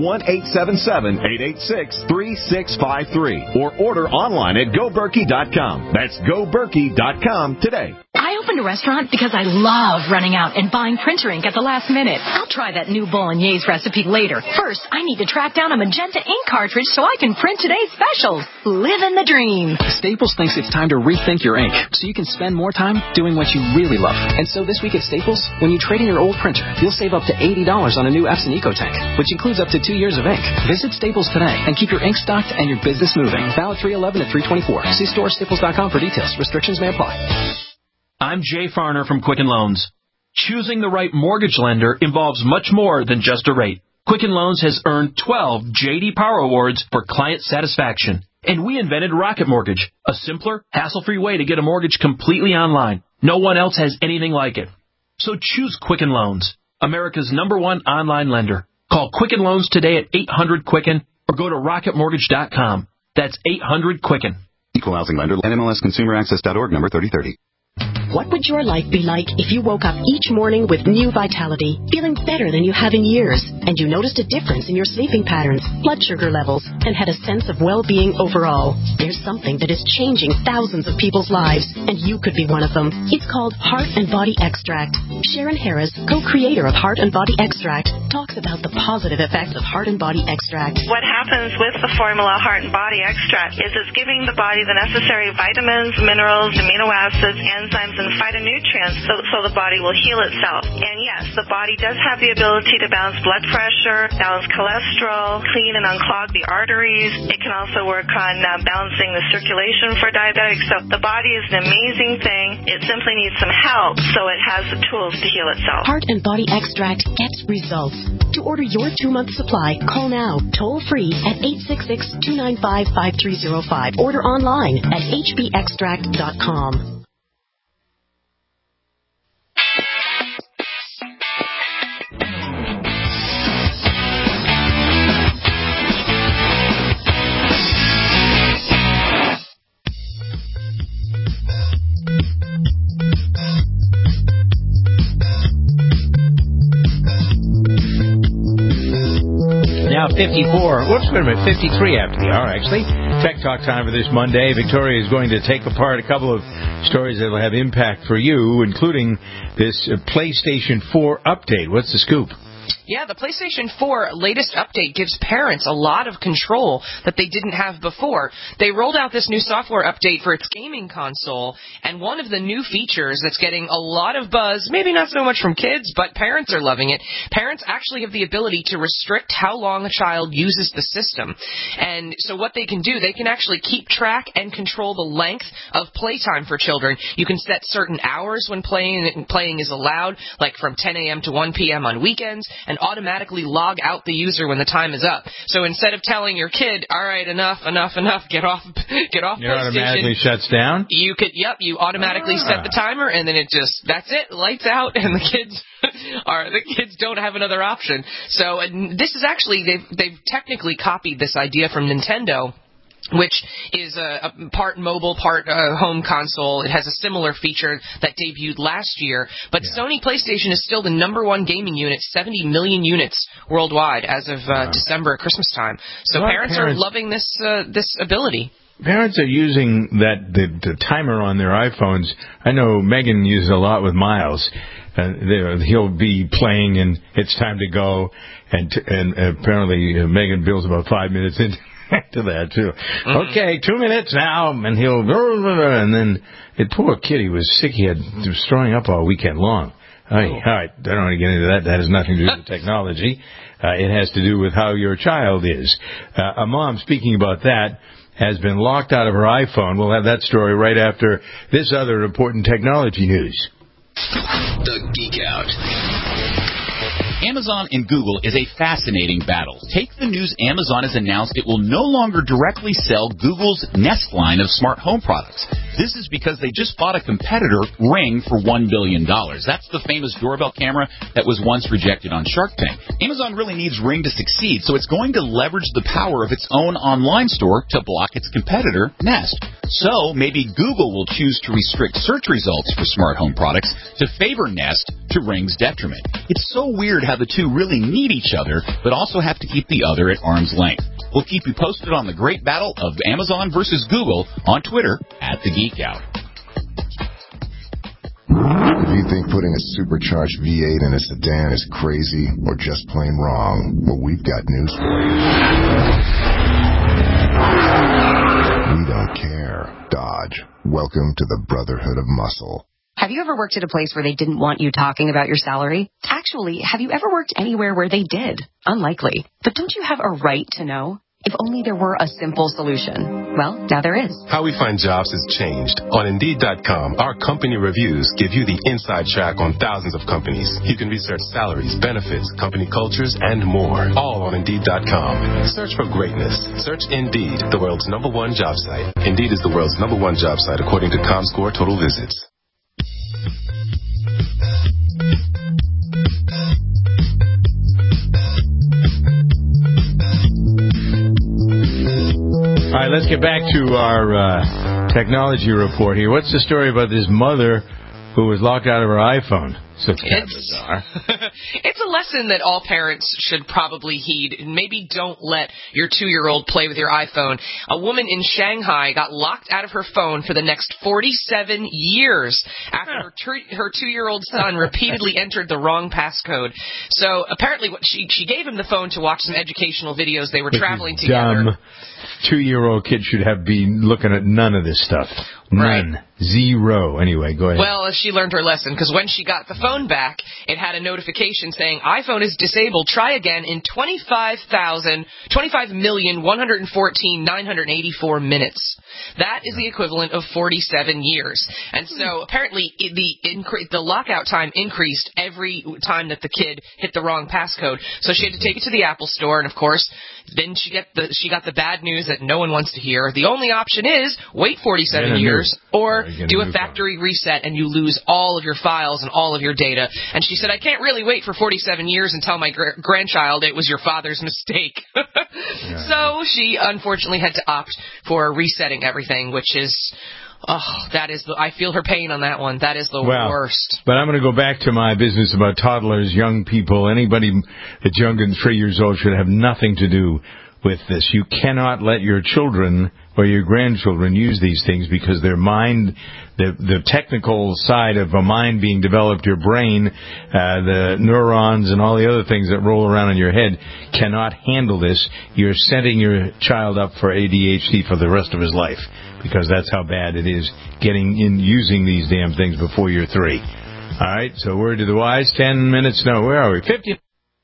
1-877-886-3653. Or order online at GoBerkey.com. That's GoBerkey.com today. I opened a restaurant because I love running out and buying printer ink at the last minute. I'll try that new bolognese recipe later. First, I need to track down a magenta ink cartridge so I can print today's specials. Living the dream. Staples thinks it's time to rethink your ink so you can spend more time doing what you really love. And so this week at Staples, when you trade in your old printer, you'll save up to $80 on a new Epson EcoTank, which includes up to 2 years of ink. Visit Staples today and keep your ink stocked and your business moving. Valid 3/11 to 3/24. See store staples.com for details. Restrictions may apply. I'm Jay Farner from Quicken Loans. Choosing the right mortgage lender involves much more than just a rate. Quicken Loans has earned 12 J.D. Power Awards for client satisfaction. And we invented Rocket Mortgage, a simpler, hassle-free way to get a mortgage completely online. No one else has anything like it. So choose Quicken Loans, America's #1 online lender. Call Quicken Loans today at 800-QUICKEN or go to rocketmortgage.com. That's 800-QUICKEN. Equal housing lender, NMLSconsumeraccess.org, number 3030. What would your life be like if you woke up each morning with new vitality, feeling better than you have in years, and you noticed a difference in your sleeping patterns, blood sugar levels, and had a sense of well-being overall? There's something that is changing thousands of people's lives, and you could be one of them. It's called Heart and Body Extract. Sharon Harris, co-creator of Heart and Body Extract, talks about the positive effects of Heart and Body Extract. What happens with the formula Heart and Body Extract is it's giving the body the necessary vitamins, minerals, amino acids, enzymes, and phytonutrients so the body will heal itself. And yes, the body does have the ability to balance blood pressure, balance cholesterol, clean and unclog the arteries. It can also work on balancing the circulation for diabetics. So the body is an amazing thing. It simply needs some help so it has the tools to heal itself. Heart and Body Extract gets results. To order your 2-month supply, call now, toll free at 866-295-5305. Order online at hbextract.com. Now 54, wait a minute, 53 after the hour, actually. Tech Talk time for this Monday. Victoria is going to take apart a couple of stories that will have impact for you, including this PlayStation 4 update. What's the scoop? Yeah, the PlayStation 4 latest update gives parents a lot of control that they didn't have before. They rolled out this new software update for its gaming console, and one of the new features that's getting a lot of buzz, maybe not so much from kids, but parents are loving it. Parents actually have the ability to restrict how long a child uses the system. And so what they can do, they can actually keep track and control the length of playtime for children. You can set certain hours when playing is allowed, like from 10 a.m. to 1 p.m. on weekends, and automatically log out the user when the time is up. So instead of telling your kid, all right, enough, get off It PlayStation. automatically shuts down? You automatically set the timer, and then that's it, lights out, and the kids don't have another option. So this is actually, they've technically copied this idea from Nintendo, which is a part mobile, part home console. It has a similar feature that debuted last year. But Sony PlayStation is still the #1 gaming unit, 70 million units worldwide as of December at Christmas time. So parents are loving this ability. Parents are using the timer on their iPhones. I know Megan uses a lot with Miles. He'll be playing, and it's time to go. And apparently Megan bills about 5 minutes into that too. Mm-hmm. Okay, 2 minutes now, and and then the poor kid, he was sick. He was throwing up all weekend long. All right, I don't want to get into that. That has nothing to do with technology. It has to do with how your child is. A mom, speaking about that, has been locked out of her iPhone. We'll have that story right after this other important technology news. The Geek Out. Amazon and Google is a fascinating battle. Take the news Amazon has announced it will no longer directly sell Google's Nest line of smart home products. This is because they just bought a competitor, Ring, for $1 billion. That's the famous doorbell camera that was once rejected on Shark Tank. Amazon really needs Ring to succeed, so it's going to leverage the power of its own online store to block its competitor, Nest. So maybe Google will choose to restrict search results for smart home products to favor Nest to Ring's detriment. It's so weird how the two really need each other, but also have to keep the other at arm's length. We'll keep you posted on the great battle of Amazon versus Google on Twitter @TheGeekOut. If you think putting a supercharged V8 in a sedan is crazy or just plain wrong, well, we've got news for you. We don't care. Dodge. Welcome to the Brotherhood of Muscle. Have you ever worked at a place where they didn't want you talking about your salary? Actually, have you ever worked anywhere where they did? Unlikely. But don't you have a right to know? If only there were a simple solution. Well, now there is. How we find jobs has changed. On Indeed.com, our company reviews give you the inside track on thousands of companies. You can research salaries, benefits, company cultures, and more. All on Indeed.com. Search for greatness. Search Indeed, the world's #1 job site. Indeed is the world's #1 job site according to ComScore total visits. All right, let's get back to our technology report here. What's the story about this mother who was locked out of her iPhone? So it's kind of bizarre. It's a lesson that all parents should probably heed. Maybe don't let your 2-year-old play with your iPhone. A woman in Shanghai got locked out of her phone for the next 47 years after her 2-year-old son repeatedly entered the wrong passcode. So apparently she gave him the phone to watch some educational videos. They were traveling together. Dumb 2-year-old kid should have been looking at none of this stuff. None. Right. Zero. Anyway, go ahead. Well, she learned her lesson, because when she got the phone back, it had a notification saying, iPhone is disabled. Try again in 25,114,984 minutes. That is the equivalent of 47 years. And so apparently the lockout time increased every time that the kid hit the wrong passcode. So she had to take it to the Apple Store, and of course, then she got the bad news that no one wants to hear. The only option is wait 47 years or do a factory reset, and you lose all of your files and all of your data. And she said, I can't really wait for 47 years and tell my grandchild it was your father's mistake. So she unfortunately had to opt for resetting everything, which is... I feel her pain on that one. That is the worst. But I'm going to go back to my business about toddlers, young people. Anybody that's younger than 3 years old should have nothing to do with this. You cannot let your children or your grandchildren use these things, because their mind, the technical side of a mind being developed, your brain, the neurons and all the other things that roll around in your head cannot handle this. You're setting your child up for ADHD for the rest of his life, because that's how bad it is using these damn things before you're 3. All right, so word to the wise, 10 minutes, no, where are we? 50.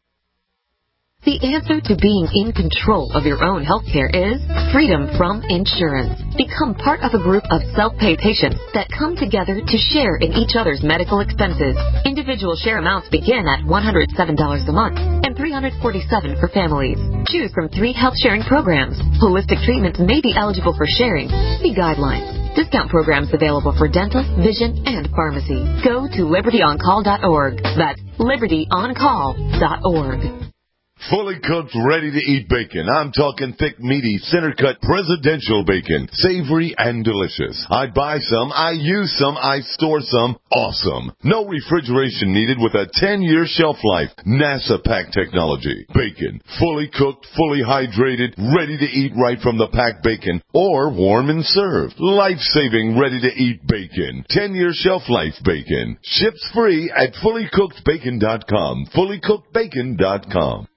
The answer to being in control of your own health care is freedom from insurance. Become part of a group of self-pay patients that come together to share in each other's medical expenses. Individual share amounts begin at $107 a month and $347 for families. Choose from 3 health-sharing programs. Holistic treatments may be eligible for sharing. See guidelines. Discount programs available for dental, vision, and pharmacy. Go to libertyoncall.org. That's libertyoncall.org. Fully cooked, ready-to-eat bacon. I'm talking thick, meaty, center-cut, presidential bacon. Savory and delicious. I buy some, I use some, I store some. Awesome. No refrigeration needed with a 10-year shelf life. NASA pack technology. Bacon. Fully cooked, fully hydrated, ready to eat right from the packed bacon. Or warm and served. Life-saving, ready-to-eat bacon. 10-year shelf life bacon. Ships free at fullycookedbacon.com. Fullycookedbacon.com.